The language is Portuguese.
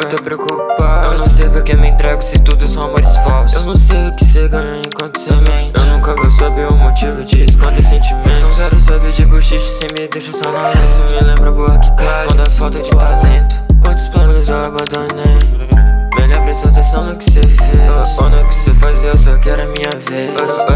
tô preocupado. Eu não sei porque me entrego se tudo são amores falsos. Eu não sei o que cê ganha enquanto cê mente. Eu nunca vou saber o motivo de esconder sentimentos. Não quero saber de bochiche se me deixa só na lente. Isso me lembra boa que claro, quando a falta de talento. Quantos planos eu abandonei? Melhor prestar atenção no que cê fez. Ou no que cê fazia, eu só quero a minha vez.